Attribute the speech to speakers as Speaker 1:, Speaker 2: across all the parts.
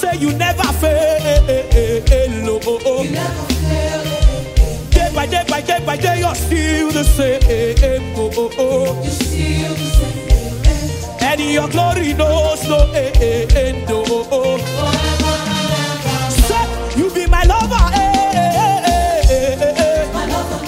Speaker 1: say you never fail.
Speaker 2: You never fail.
Speaker 1: Day by day by day by day, you're still the same.
Speaker 2: You're still the same.
Speaker 1: And your glory knows no end.
Speaker 2: Forever and ever.
Speaker 1: Say you be my lover.
Speaker 2: My lover.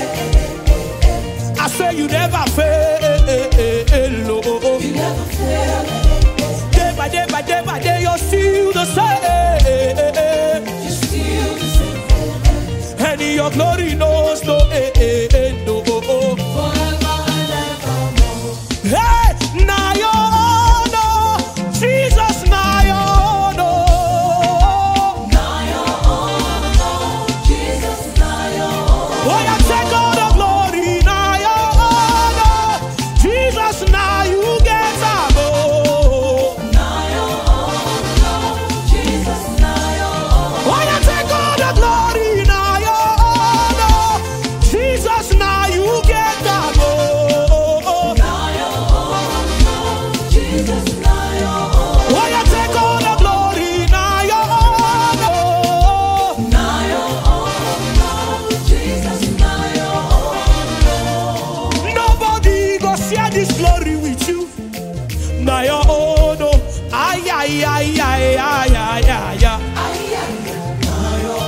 Speaker 1: I say you never fail.
Speaker 2: You never fail.
Speaker 1: Day by day by day by day, you're still the same.
Speaker 2: You're still the same.
Speaker 1: And your glory knows no end.
Speaker 2: Forever and evermore.
Speaker 1: Hey, now you know Jesus, now you know.
Speaker 2: Now you're on, Jesus, now you're on.
Speaker 1: Oh, you take all the glory, now you know. Jesus, now you get some.
Speaker 2: Now you're on, Jesus, now you're on.
Speaker 1: Oh, you take all the glory, now you know. Jesus, now you get some.
Speaker 2: Now you're on, Jesus, now you're on.
Speaker 1: Oh, you take all the glory, now you know.
Speaker 2: Now you're on, Jesus, now you're on.
Speaker 1: Nobody go share this glory with you. Now your own, oh, ay, ay, ay, ay, ay, ay, ay, ay.
Speaker 2: Now you're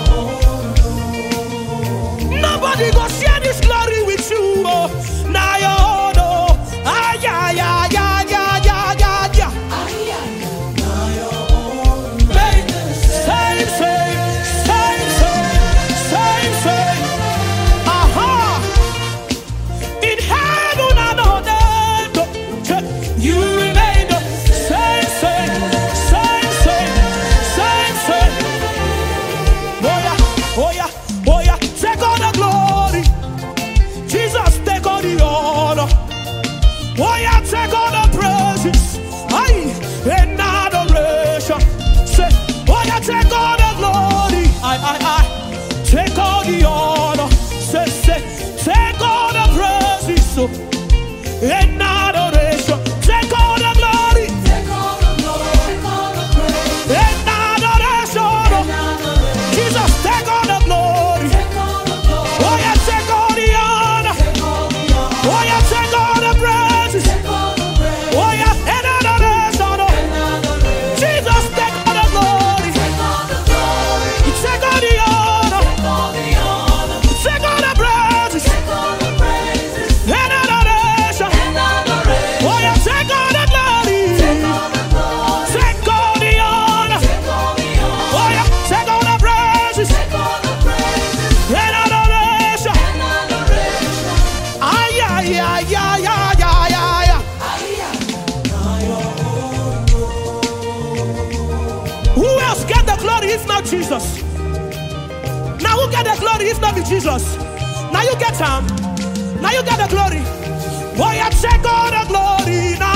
Speaker 2: on.
Speaker 1: Nobody go share this glory with you. Oh, now your own, oh, ay, ay, ay, ay, ay, ay, ay, ay.
Speaker 2: Now you're on.
Speaker 1: Same, same, same, same, same. Aha. In heaven and on earth, you remain the same, same, same, same, same, same. Oh yeah, oh yeah, oh yeah. Take all the glory, Jesus. Take all the honor. Oh yeah, take all the praises. Aye, and adoration. Say, oh yeah, take all the glory. Aye. Take all the honor. Say, take all the praises. So, and adoration. Take all the glory.
Speaker 2: Take all the glory, take all the praise,
Speaker 1: And adoration.
Speaker 2: and adoration.
Speaker 1: Jesus, take all the glory.
Speaker 2: Take all the glory,
Speaker 1: Oh yeah, take all the honor.
Speaker 2: take all the honor,
Speaker 1: Oh yeah, take all the praises.
Speaker 2: take all the praise,
Speaker 1: Oh yeah, and adoration.
Speaker 2: and adoration.
Speaker 1: Jesus, take all the glory.
Speaker 2: Take all the glory,
Speaker 1: Take all the honor.
Speaker 2: take all the honor,
Speaker 1: Take all the praises.
Speaker 2: take all the praises,
Speaker 1: And adoration.
Speaker 2: and adoration.
Speaker 1: Oh yeah, take all the glory.
Speaker 2: Take all the glory,
Speaker 1: Take all the honor.
Speaker 2: take all the honor,
Speaker 1: Oh yeah, take all the praises.
Speaker 2: take all the praises,
Speaker 1: And adoration.
Speaker 2: and adoration.
Speaker 1: Ay, ay, ay, ay, ay, ay, ay.
Speaker 2: Now you're
Speaker 1: Who else get the glory if not Jesus? Now who get the glory if not be Jesus? Now you get him. Now you get the glory. Oh yeah, take all the glory now.